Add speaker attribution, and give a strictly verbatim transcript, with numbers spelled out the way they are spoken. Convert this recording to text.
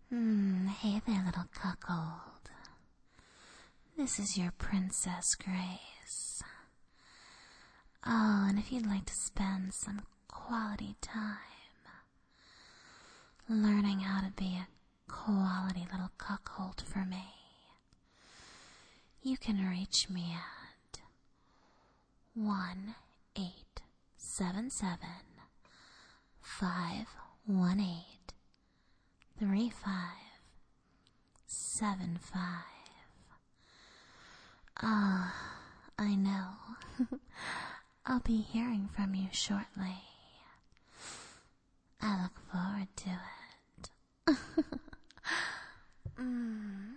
Speaker 1: Hmm, hey there, little cuckold. This is your Princess Grace. Oh, and if you'd like to spend some quality time learning how to be a quality little cuckold for me, you can reach me at one eight seven seven five one eight three five seven five. Ah, I know. I'll be hearing from you shortly. I look forward to it. mm.